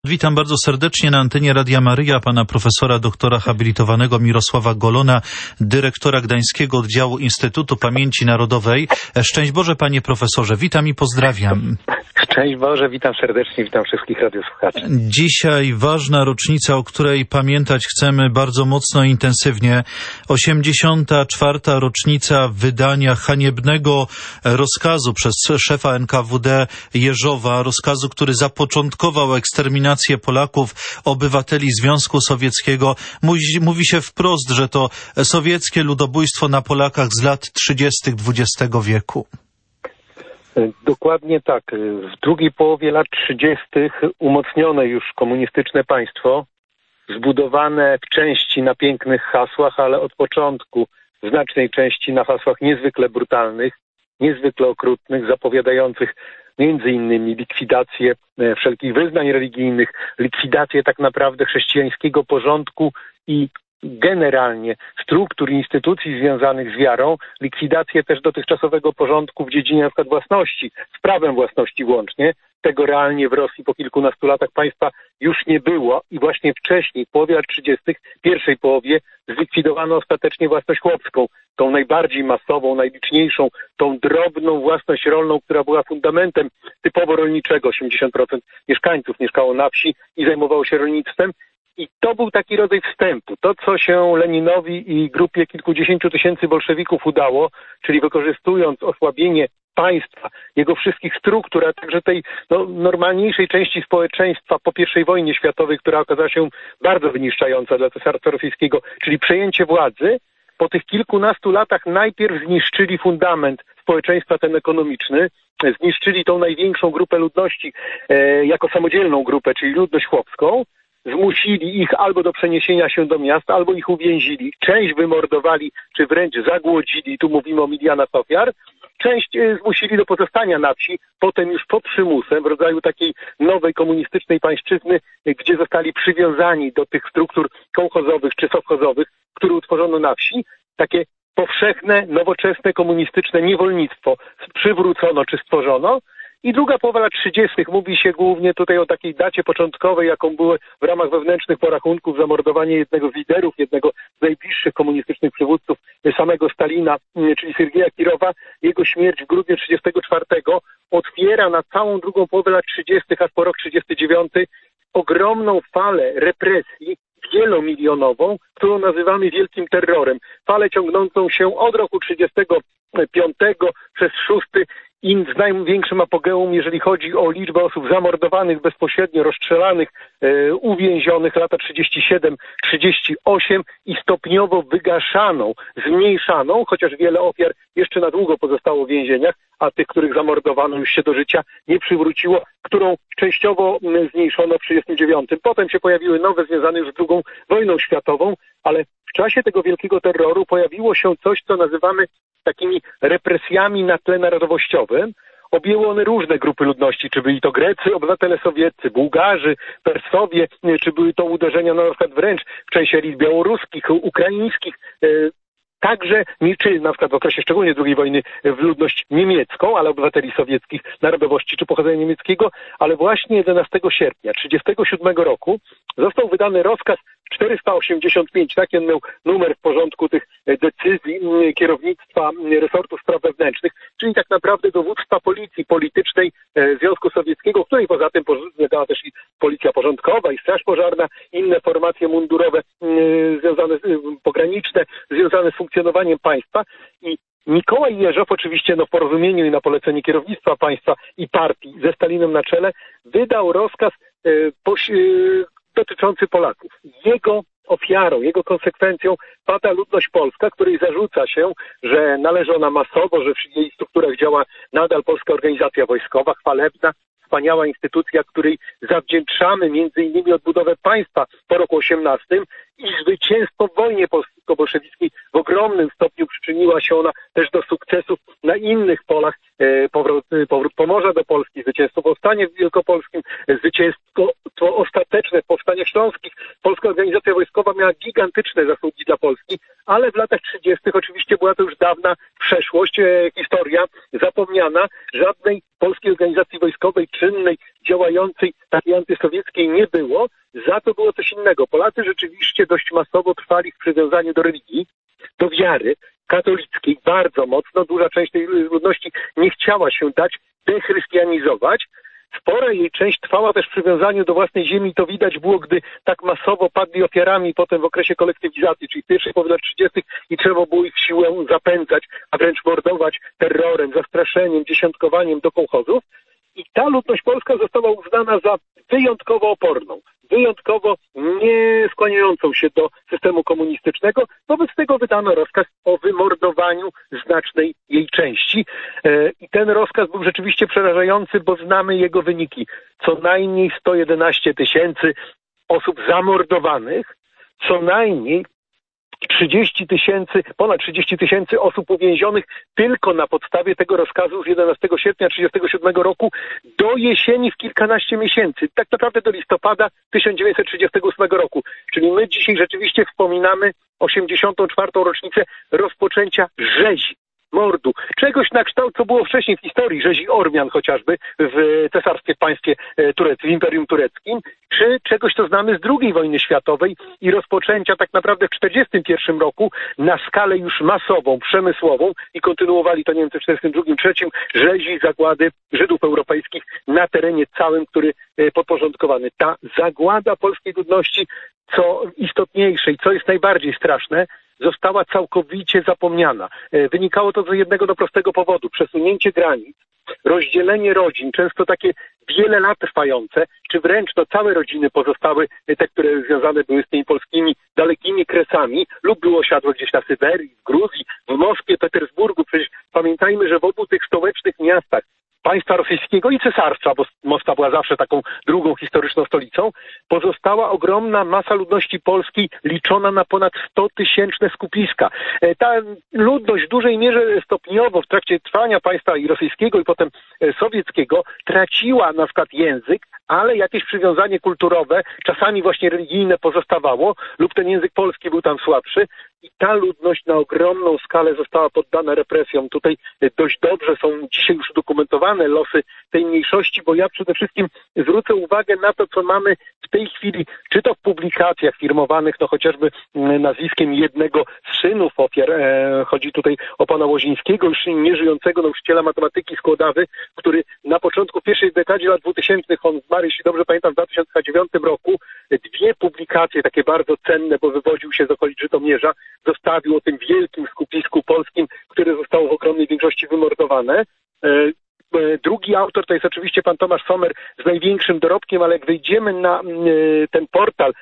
Witam bardzo serdecznie na antenie Radia Maryja pana profesora doktora habilitowanego Mirosława Golona, dyrektora Gdańskiego Oddziału Instytutu Pamięci Narodowej. Szczęść Boże, panie profesorze, witam i pozdrawiam. Szczęść Boże, witam serdecznie, witam wszystkich radiosłuchaczy. Dzisiaj ważna rocznica, o której pamiętać chcemy bardzo mocno i intensywnie. 84. rocznica wydania haniebnego rozkazu przez szefa NKWD Jeżowa, rozkazu, który zapoczątkował eksterminację Polaków, obywateli Związku Sowieckiego. Mówi się wprost, że to sowieckie ludobójstwo na Polakach z lat 30. XX wieku. Dokładnie tak. W drugiej połowie lat 30. umocnione już komunistyczne państwo, zbudowane w części na pięknych hasłach, ale od początku w znacznej części na hasłach niezwykle brutalnych, niezwykle okrutnych, zapowiadających między innymi likwidację wszelkich wyznań religijnych, likwidację tak naprawdę chrześcijańskiego porządku i generalnie struktur i instytucji związanych z wiarą, likwidację też dotychczasowego porządku w dziedzinie na przykład własności, z prawem własności łącznie. Tego realnie w Rosji po kilkunastu latach państwa już nie było i właśnie wcześniej, w połowie lat 30., pierwszej połowie, zlikwidowano ostatecznie własność chłopską, tą najbardziej masową, najliczniejszą, tą drobną własność rolną, która była fundamentem typowo rolniczego. 80% mieszkańców mieszkało na wsi i zajmowało się rolnictwem. I to był taki rodzaj wstępu. To, co się Leninowi i grupie kilkudziesięciu tysięcy bolszewików udało, czyli wykorzystując osłabienie państwa, jego wszystkich struktur, a także tej normalniejszej części społeczeństwa po I wojnie światowej, która okazała się bardzo wyniszczająca dla Cesarstwa Rosyjskiego, czyli przejęcie władzy, po tych kilkunastu latach najpierw zniszczyli fundament społeczeństwa ten ekonomiczny, zniszczyli tą największą grupę ludności jako samodzielną grupę, czyli ludność chłopską, zmusili ich albo do przeniesienia się do miast, albo ich uwięzili. Część wymordowali, czy wręcz zagłodzili, tu mówimy o milionach ofiar. Część zmusili do pozostania na wsi, potem już pod przymusem, w rodzaju takiej nowej komunistycznej pańszczyzny, gdzie zostali przywiązani do tych struktur kołchozowych czy sowchozowych, które utworzono na wsi. Takie powszechne, nowoczesne, komunistyczne niewolnictwo przywrócono czy stworzono. I druga połowa lat 30. mówi się głównie tutaj o takiej dacie początkowej, jaką były w ramach wewnętrznych porachunków zamordowanie jednego z liderów, jednego z najbliższych komunistycznych przywódców, samego Stalina, czyli Sergeja Kirowa. Jego śmierć w grudniu 34 otwiera na całą drugą połowę lat 30., aż po rok 39, ogromną falę represji wielomilionową, którą nazywamy wielkim terrorem. Falę ciągnącą się od roku 35 przez 6 i z największym apogeum, jeżeli chodzi o liczbę osób zamordowanych bezpośrednio, rozstrzelanych, uwięzionych, lata 37-38 i stopniowo wygaszaną, zmniejszaną, chociaż wiele ofiar jeszcze na długo pozostało w więzieniach, a tych, których zamordowano, już się do życia nie przywróciło, którą częściowo zmniejszono w 39. Potem się pojawiły nowe, związane już z II wojną światową, ale w czasie tego wielkiego terroru pojawiło się coś, co nazywamy takimi represjami na tle narodowościowym. Objęły one różne grupy ludności, czy byli to Grecy, obywatele sowieccy, Bułgarzy, Persowie, czy były to uderzenia na przykład wręcz w części elit białoruskich, ukraińskich, także, czy na przykład w okresie szczególnie II wojny w ludność niemiecką, ale obywateli sowieckich, narodowości czy pochodzenia niemieckiego, ale właśnie 11 sierpnia 1937 roku został wydany rozkaz 485, taki on miał numer w porządku tych decyzji kierownictwa resortu spraw wewnętrznych, czyli tak naprawdę dowództwa policji politycznej Związku Sowieckiego, której poza tym podlegała też i policja porządkowa i straż pożarna, inne formacje mundurowe związane pograniczne, związane z funkcjonowaniem państwa. I Mikołaj Jeżow oczywiście w porozumieniu i na polecenie kierownictwa państwa i partii ze Stalinem na czele wydał rozkaz dotyczący Polaków. Jego ofiarą, jego konsekwencją pada ludność polska, której zarzuca się, że należy ona masowo, że w jej strukturach działa nadal Polska Organizacja Wojskowa, chwalebna, wspaniała instytucja, której zawdzięczamy między innymi odbudowę państwa po roku 18 i zwycięstwo w wojnie polsko-bolszewickiej w ogromnym stopniu przyczyniła się ona też do sukcesów na innych polach, powrót Pomorza do Polski, zwycięstwo w powstaniu wielkopolskim, zwycięstwo ostateczne w powstaniach śląskich. Polska Organizacja Wojskowa miała gigantyczne zasługi dla Polski, ale w latach 30. oczywiście była to już dawna przeszłość, historia zapomniana. Żadnej polskiej organizacji wojskowej, czynnej, działającej, takiej antysowieckiej nie było. Za to było coś innego. Polacy rzeczywiście dość masowo trwali w przywiązaniu do religii, do wiary katolickiej bardzo mocno. Duża część tej ludności nie chciała się dać dechrystianizować. Spora jej część trwała też w przywiązaniu do własnej ziemi. To widać było, gdy tak masowo padli ofiarami potem w okresie kolektywizacji, czyli w pierwszej połowie lat 30. i trzeba było ich siłę zapędzać, a wręcz mordować terrorem, zastraszeniem, dziesiątkowaniem do kołchozów. I ta ludność polska została uznana za wyjątkowo oporną, wyjątkowo nie skłaniającą się do systemu komunistycznego. Wobec tego wydano rozkaz o wymordowaniu znacznej jej części. I ten rozkaz był rzeczywiście przerażający, bo znamy jego wyniki. Co najmniej 111 000 osób zamordowanych, co najmniej ponad 30 000 osób uwięzionych tylko na podstawie tego rozkazu z 11 sierpnia 1937 roku do jesieni w kilkanaście miesięcy, tak naprawdę do listopada 1938 roku. Czyli my dzisiaj rzeczywiście wspominamy 84. rocznicę rozpoczęcia rzezi, mordu, czegoś na kształt, co było wcześniej w historii, rzezi Ormian chociażby w Cesarstwie Państwie Tureckim, w Imperium Tureckim, czy czegoś, co znamy z II wojny światowej i rozpoczęcia tak naprawdę w 1941 roku na skalę już masową, przemysłową i kontynuowali to Niemcy w 1942-1943 rzezi, zagłady Żydów europejskich na terenie całym, który podporządkowany. Ta zagłada polskiej ludności, co istotniejsze i co jest najbardziej straszne, została całkowicie zapomniana. Wynikało to z jednego prostego powodu. Przesunięcie granic, rozdzielenie rodzin, często takie wiele lat trwające, czy wręcz całe rodziny pozostały, te, które związane były z tymi polskimi dalekimi kresami, lub były osiadłe gdzieś na Syberii, w Gruzji, w Moskwie, Petersburgu. Przecież pamiętajmy, że w obu tych stołecznych miastach państwa rosyjskiego i cesarstwa, bo Moskwa była zawsze taką drugą historyczną stolicą, pozostała ogromna masa ludności polskiej liczona na ponad 100-tysięczne skupiska. Ta ludność w dużej mierze stopniowo w trakcie trwania państwa i rosyjskiego i potem sowieckiego traciła na przykład język, ale jakieś przywiązanie kulturowe, czasami właśnie religijne pozostawało lub ten język polski był tam słabszy. I ta ludność na ogromną skalę została poddana represjom. Tutaj dość dobrze są dzisiaj już udokumentowane losy tej mniejszości, bo ja przede wszystkim zwrócę uwagę na to, co mamy w tej chwili, czy to w publikacjach firmowanych, chociażby nazwiskiem jednego z synów ofiar. Chodzi tutaj o pana Łozińskiego, już nieżyjącego nauczyciela matematyki z Kłodawy, który na początku pierwszej dekadzie lat 2000, on zmarł, jeśli dobrze pamiętam, w 2009 roku, dwie publikacje takie bardzo cenne, bo wywodził się z okolic Żytomierza, zostawił o tym wielkim skupisku polskim, które zostało w ogromnej większości wymordowane. Drugi autor to jest oczywiście pan Tomasz Sommer z największym dorobkiem, ale jak wejdziemy na ten portal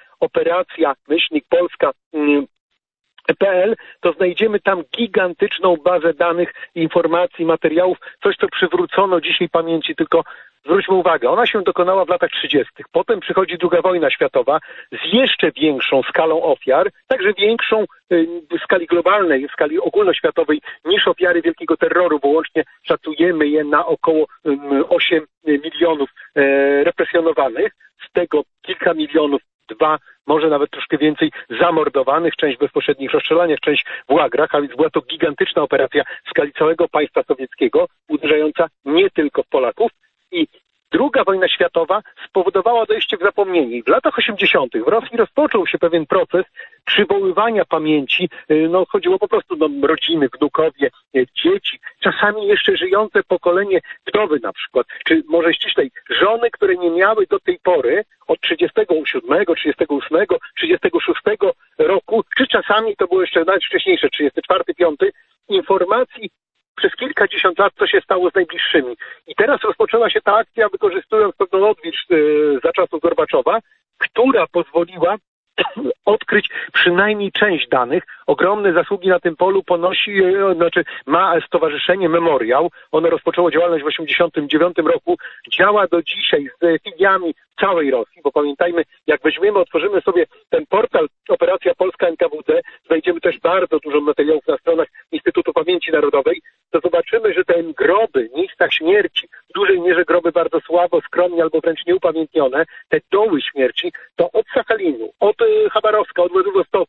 operacja-polska.pl, to znajdziemy tam gigantyczną bazę danych, informacji, materiałów, coś, co przywrócono dzisiaj pamięci, tylko zwróćmy uwagę, ona się dokonała w latach 30. Potem przychodzi II wojna światowa z jeszcze większą skalą ofiar, także większą w skali globalnej, w skali ogólnoświatowej niż ofiary wielkiego terroru, bo łącznie szacujemy je na około 8 milionów represjonowanych, z tego kilka milionów, 2, może nawet troszkę więcej zamordowanych, część w bezpośrednich rozstrzelaniach, część w łagrach, a więc była to gigantyczna operacja w skali całego państwa sowieckiego, uderzająca nie tylko w Polaków. I II wojna światowa spowodowała dojście w zapomnienie. W latach 80. w Rosji rozpoczął się pewien proces przywoływania pamięci. Chodziło po prostu o rodziny, wnukowie, dzieci, czasami jeszcze żyjące pokolenie wdowy na przykład, czy może ściślej żony, które nie miały do tej pory od 37, 38, 36 roku, czy czasami to było jeszcze nawet wcześniejsze, 34, 5, informacji przez kilkadziesiąt lat, co się stało z najbliższymi. I teraz rozpoczęła się ta akcja, wykorzystując pewną odwilż za czasów Gorbaczowa, która pozwoliła odkryć przynajmniej część danych. Ogromne zasługi na tym polu ma stowarzyszenie Memoriał. Ono rozpoczęło działalność w 1989 roku. Działa do dzisiaj z filiami w całej Rosji, bo pamiętajmy, jak weźmiemy, otworzymy sobie ten portal Operacja Polska NKWD, znajdziemy też bardzo dużo materiałów na stronach Instytutu Pamięci Narodowej, to zobaczymy, że te groby, miejsca śmierci, w dużej mierze groby bardzo słabo, skromnie albo wręcz nieupamiętnione, te doły śmierci, to od Sachalinu, od Chabarowska, od Władywostoku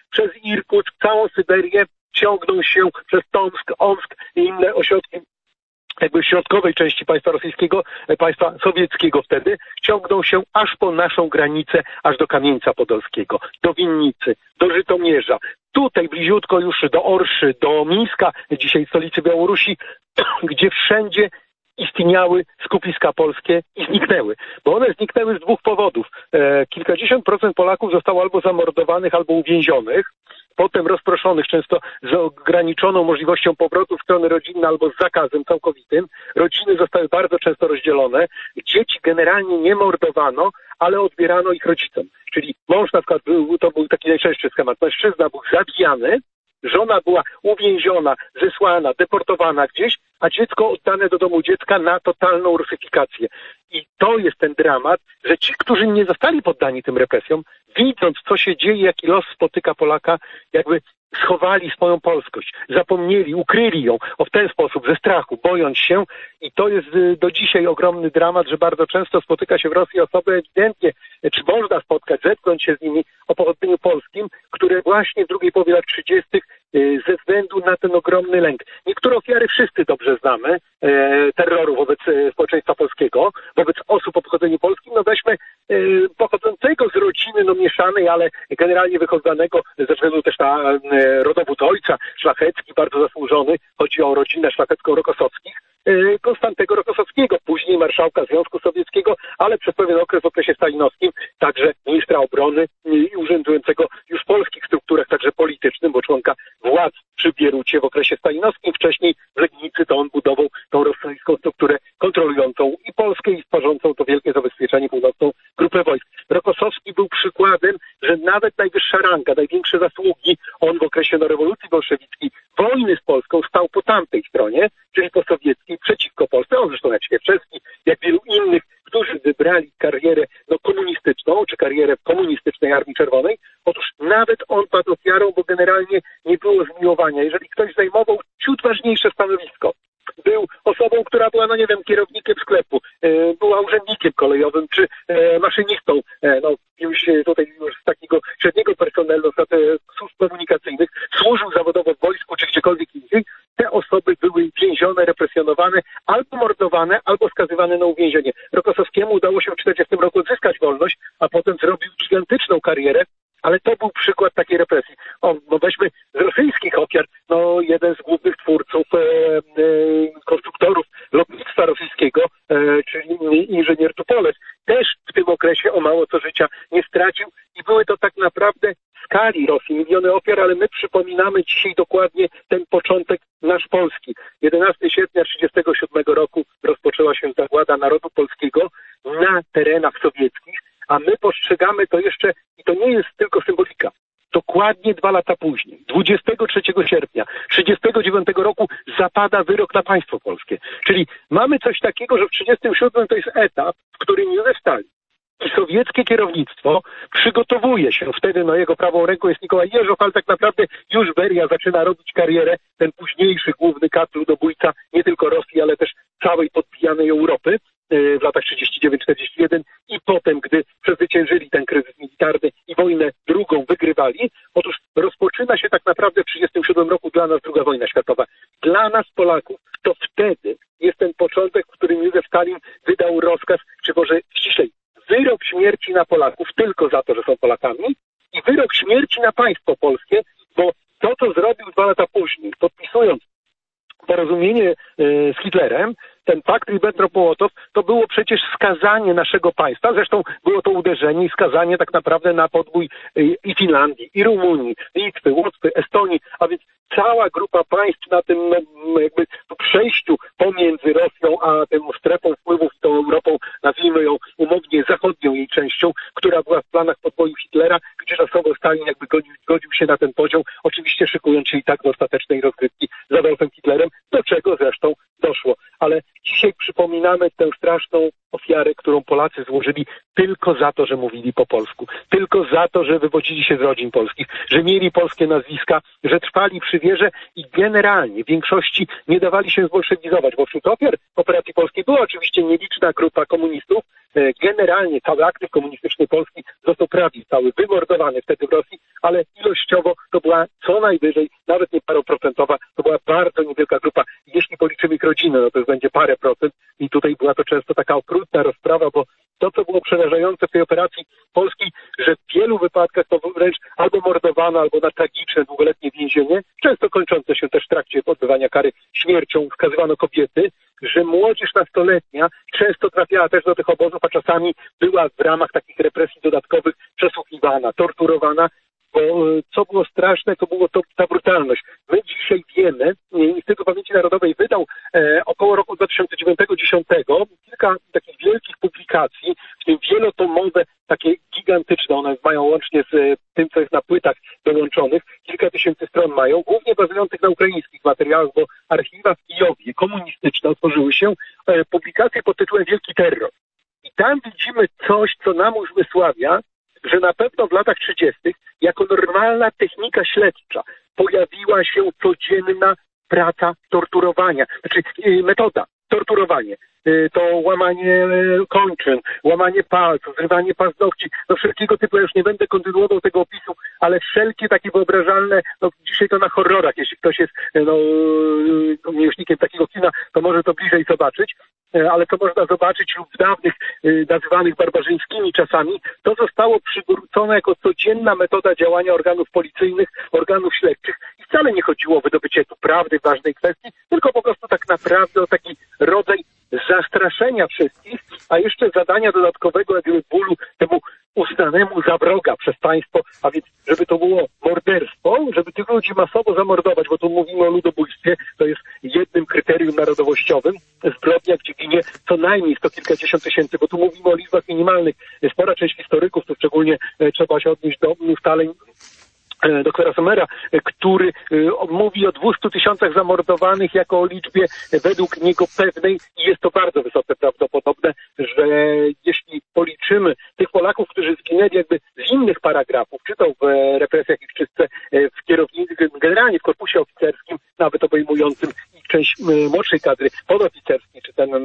przez Irkutsk, całą Syberię, ciągną się przez Tomsk, Omsk i inne ośrodki jakby środkowej części państwa rosyjskiego, państwa sowieckiego wtedy, ciągną się aż po naszą granicę, aż do Kamieńca Podolskiego, do Winnicy, do Żytomierza. Tutaj bliziutko już do Orszy, do Mińska, dzisiaj stolicy Białorusi, gdzie wszędzie istniały skupiska polskie i zniknęły. Bo one zniknęły z dwóch powodów. Kilkadziesiąt procent Polaków zostało albo zamordowanych, albo uwięzionych, potem rozproszonych, często z ograniczoną możliwością powrotu w strony rodzinne albo z zakazem całkowitym. Rodziny zostały bardzo często rozdzielone. Dzieci generalnie nie mordowano, ale odbierano ich rodzicom. Czyli mąż na przykład to był taki najczęstszy schemat. Mężczyzna był zabijany, żona była uwięziona, zesłana, deportowana gdzieś, a dziecko oddane do domu dziecka na totalną rusyfikację. I to jest ten dramat, że ci, którzy nie zostali poddani tym represjom, widząc, co się dzieje, jaki los spotyka Polaka, jakby schowali swoją polskość, zapomnieli, ukryli ją w ten sposób, ze strachu, bojąc się. I to jest do dzisiaj ogromny dramat, że bardzo często spotyka się w Rosji osoby ewidentnie, czy można spotkać, zetknąć się z nimi o pochodzeniu polskim, które właśnie w drugiej połowie lat 30. ze względu na ten ogromny lęk. Niektóre ofiary wszyscy dobrze znamy, terroru wobec społeczeństwa polskiego, wobec osób o pochodzeniu polskim. No weźmy pochodzącego z rodziny mieszanej, ale generalnie wychodzonego ze względu też na rodowód ojca, szlachecki, bardzo zasłużony. Chodzi o rodzinę szlachecką Rokossowskich, Konstantego Rokossowskiego, później marszałka Związku Sowieckiego, ale przez pewien okres w okresie stalinowskim także ministra obrony i urzędującego już w polskich strukturach, także politycznym, bo członka władz przy Bierucie w okresie stalinowskim. Wcześniej w Legnicy to on budował tą rosyjską strukturę kontrolującą i Polskę, i tworzącą to wielkie zabezpieczenie, północną grupę wojsk. Rokossowski był przykładem, że nawet najwyższa ranga, największe zasługi, on w okresie rewolucji bolszewickiej, wojny z Polską stał po tamtej stronie, czyli po sowieckiej, przeciwko Polsce. On zresztą jak Świerczewski, jak wielu innych, którzy wybrali karierę komunistyczną, czy karierę w komunistycznej Armii Czerwonej. Otóż nawet on padł ofiarą, bo generalnie nie było zmiłowania. Jeżeli ktoś zajmował ciut ważniejsze stanowisko, był osobą, która była, kierownikiem sklepu, była urzędnikiem kolejowym, czy maszynistą, tutaj już z takiego średniego personelu służb komunikacyjnych, służył zawodowo w wojsku, czy gdziekolwiek indziej, te osoby były więzione, represjonowane, albo mordowane, albo skazywane na uwięzienie. Rokossowskiemu udało się w 1940 roku odzyskać wolność, a potem zrobił gigantyczną karierę, ale to był przykład takiej represji. Weźmy z rosyjskich ofiar, jeden z głównych twórców, konstruktorów lotnictwa rosyjskiego, czyli inżynier Tupolew, też w tym okresie o mało co życia nie stracił i były to tak naprawdę w skali Rosji miliony ofiar, ale my przypominamy dzisiaj dokładnie ten początek nasz polski. 11 sierpnia 1937 roku rozpoczęła się zagłada narodu polskiego na terenach sowieckich, a my postrzegamy to jeszcze, i to nie jest tylko symbolika, dokładnie 2 lata później, 23 sierpnia 1939 roku zapada wyrok na państwo polskie. Czyli mamy coś takiego, że w 1937 to jest etap, w którym Józef Stalin i sowieckie kierownictwo przygotowuje się. Wtedy jego prawą ręką jest Nikołaj Jeżow, ale tak naprawdę już Beria zaczyna robić karierę, ten późniejszy główny kat ludobójca nie tylko Rosji, ale też całej podbijanej Europy w latach 39-41 i potem, gdy przezwyciężyli ten kryzys militarny i wojnę drugą wygrywali, otóż rozpoczyna się tak naprawdę w 1937 roku dla nas II wojna światowa. Dla nas Polaków to wtedy jest ten początek, w którym Józef Stalin wydał rozkaz, czy może ściślej, wyrok śmierci na Polaków tylko za to, że są Polakami i wyrok śmierci na państwo polskie, bo to, co zrobił 2 lata później, podpisując porozumienie z Hitlerem, ten pakt Ribbentrop-Mołotow, to było przecież skazanie naszego państwa. Zresztą było to uderzenie i skazanie tak naprawdę na podbój i Finlandii, i Rumunii, Litwy, Łotwy, Estonii, a więc cała grupa państw na tym przejściu pomiędzy Rosją a tą strefą wpływów, tą Europą, nazwijmy ją umownie zachodnią jej częścią, która była w planach podboju Hitlera, gdzie czasowo Stalin godził się na ten podział, oczywiście szykując się i tak do ostatecznej rozgrywki z Adolfem Hitlerem, do czego zresztą doszło. Ale dzisiaj przypominamy tę straszną ofiarę, którą Polacy złożyli tylko za to, że mówili po polsku, tylko za to, że wywodzili się z rodzin polskich, że mieli polskie nazwiska, że trwali przy wierze i generalnie w większości nie dawali się zbolszewizować, bo wśród ofiar operacji polskiej była oczywiście nieliczna grupa komunistów. Generalnie cały aktyw komunistyczny Polski został prawie cały wymordowany wtedy w Rosji, ale ilościowo to była co najwyżej, nawet nie paroprocentowa, to była bardzo niewielka grupa. Jeśli policzymy ich rodzinę, no to już będzie parę procent i tutaj była to często taka okrutna rozprawa, bo to, co było przerażające w tej operacji polskiej, że w wielu wypadkach to wręcz albo mordowano, albo na tragiczne, długoletnie więzienie, często kończące się też w trakcie odbywania kary śmiercią, skazywano kobiety, że młodzież nastoletnia często trafiała też do tych obozów, a czasami była w ramach takich represji dodatkowych przesłuchiwana, torturowana, bo co było straszne, to było ta brutalność. My dzisiaj wiemy, Instytut Pamięci Narodowej wydał około roku 2009-2010 kilka takich wielkich publikacji, w tym wielotomowe, takie gigantyczne, one mają łącznie z tym, co jest na płytach dołączonych, kilka tysięcy stron mają, głównie bazujących na ukraińskich materiałach, bo archiwa w Kijowie komunistyczne otworzyły się, publikacje pod tytułem Wielki Terror. I tam widzimy coś, co nam uzmysławia, że na pewno w latach 30. jako normalna technika śledcza pojawiła się codzienna praca torturowania, znaczy metoda torturowanie. To łamanie kończyn, łamanie palców, zrywanie paznokci, no wszelkiego typu, ja już nie będę kontynuował tego opisu, ale wszelkie takie wyobrażalne, no dzisiaj to na horrorach, jeśli ktoś jest miłośnikiem takiego kina, to może to bliżej zobaczyć, ale to można zobaczyć lub w dawnych, nazywanych barbarzyńskimi czasami, to zostało przywrócone jako codzienna metoda działania organów policyjnych, organów śledczych i wcale nie chodziło o wydobycie tu prawdy w ważnej kwestii, tylko po prostu tak naprawdę o taki rodzaj zastraszenia wszystkich, a jeszcze zadania dodatkowego jakby bólu temu uznanemu za wroga przez państwo, a więc żeby to było morderstwo, żeby tych ludzi masowo zamordować, bo tu mówimy o ludobójstwie, to jest jednym kryterium narodowościowym, zbrodnia, gdzie ginie co najmniej sto kilkadziesiąt tysięcy, bo tu mówimy o liczbach minimalnych. Spora część historyków, tu szczególnie trzeba się odnieść do ustaleń doktora Sommera, który mówi o 200 tysiącach zamordowanych jako o liczbie według niego pewnej i jest to bardzo wysoce prawdopodobne, że jeśli policzymy tych Polaków, którzy zginęli jakby z innych paragrafów, czy to w represjach i w czystce w kierownicy, generalnie w korpusie oficerskim, nawet obejmującym i część młodszej kadry podoficerskiej, czy ten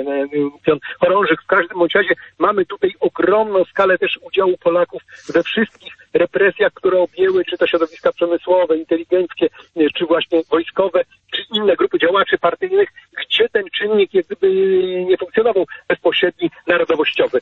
chorążyk, w każdym bądź razie mamy tutaj ogromną skalę też udziału Polaków we wszystkich represjach, które objęły czy to środowiska przemysłowe, inteligenckie, czy właśnie wojskowe, czy inne grupy działaczy partyjnych, gdzie ten czynnik jak gdyby nie funkcjonował bezpośredni, narodowościowy.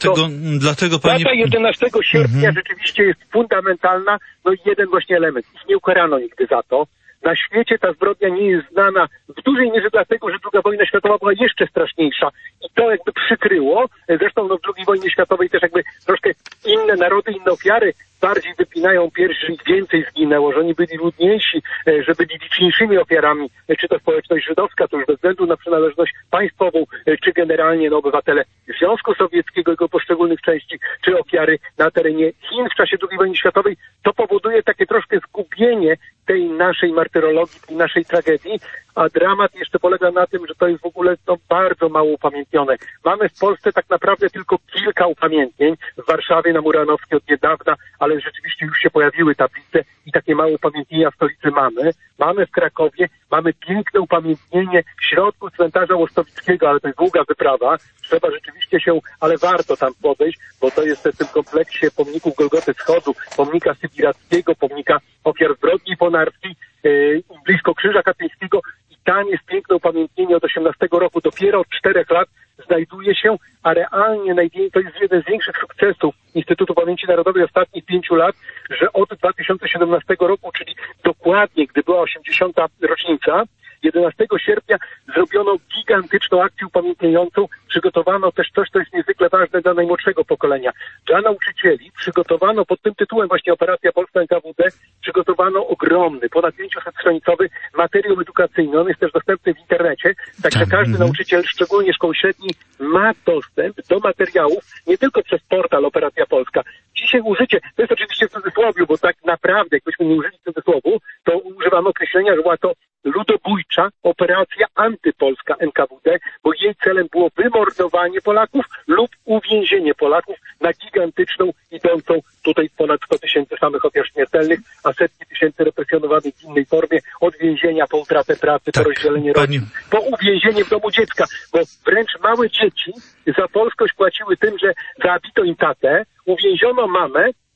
Dlatego panie... Data 11 sierpnia rzeczywiście jest fundamentalna, no i jeden właśnie element. Ich nie ukarano nigdy za to. Na świecie ta zbrodnia nie jest znana w dużej mierze dlatego, że II wojna światowa była jeszcze straszniejsza i to jakby przykryło. Zresztą w II wojnie światowej też jakby troszkę inne narody, inne ofiary bardziej wypinają pierś, że ich więcej zginęło, że oni byli ludniejsi, że byli liczniejszymi ofiarami, czy to społeczność żydowska, to już bez względu na przynależność państwową, czy generalnie obywatele Związku Sowieckiego, jego poszczególnych części, czy ofiary na terenie Chin w czasie II wojny światowej, to powoduje takie troszkę zgubienie tej naszej martyrologii, tej naszej tragedii, a dramat jeszcze polega na tym, że to jest w ogóle bardzo mało upamiętnione. Mamy w Polsce tak naprawdę tylko kilka upamiętnień, w Warszawie na Muranowskiej od niedawna, ale rzeczywiście już się pojawiły tablice i takie małe upamiętnienia w stolicy mamy. Mamy w Krakowie, mamy piękne upamiętnienie w środku cmentarza Łostowickiego, ale to jest długa wyprawa. Trzeba rzeczywiście się, ale warto tam podejść, bo to jest w tym kompleksie pomników Golgoty Wschodu, pomnika Sybirackiego, pomnika ofiar zbrodni ponarskiej, blisko Krzyża Katyńskiego i tam jest piękne upamiętnienie od 18 roku, dopiero od 4 lat znajduje się, a realnie to jest jeden z większych sukcesów Instytutu Pamięci Narodowej ostatnich 5 lat, że od 2017 roku, czyli dokładnie, gdy była 80. rocznica, 11 sierpnia zrobiono gigantyczną akcję upamiętniającą, przygotowano też coś, co jest niezwykle ważne dla najmłodszego pokolenia. Dla nauczycieli przygotowano pod tym tytułem właśnie Operacja Polska NKWD, przygotowano ogromny, ponad 500-stronicowy materiał edukacyjny. On jest też dostępny w internecie, także każdy nauczyciel, szczególnie szkoły średniej, ma dostęp do materiałów nie tylko przez portal Operacja Polska. Dzisiaj użycie, to jest oczywiście w cudzysłowie, bo tak naprawdę, jakbyśmy nie użyli cudzysłowu, to używamy określenia, że była to ludobójcza operacja antypolska NKWD, bo jej celem było wymordowanie Polaków lub uwięzienie Polaków na gigantyczną, idącą tutaj ponad 100 tysięcy samych ofiar śmiertelnych, a setki tysięcy represjonowanych w innej formie, od więzienia po utratę pracy, po rozdzielenie rodzin, po uwięzienie w domu dziecka, bo wręcz małe dzieci za polskość płaciły tym, że zabito im tatę, uwięziono mamę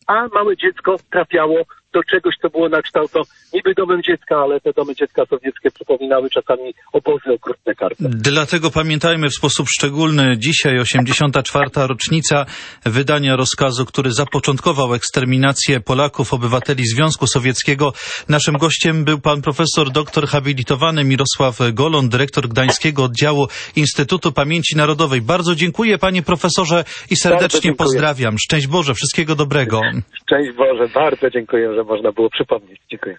a małe dziecko trafiało do czegoś, co było na kształt niby domem dziecka, ale te domy dziecka sowieckie przypominały czasami obozy okrutne karne. Dlatego pamiętajmy w sposób szczególny dzisiaj 84. rocznica wydania rozkazu, który zapoczątkował eksterminację Polaków, obywateli Związku Sowieckiego. Naszym gościem był pan profesor doktor habilitowany Mirosław Golon, dyrektor Gdańskiego Oddziału Instytutu Pamięci Narodowej. Bardzo dziękuję, panie profesorze, i serdecznie pozdrawiam. Szczęść Boże, wszystkiego dobrego. Szczęść Boże, bardzo dziękuję, że można było przypomnieć. Dziękuję.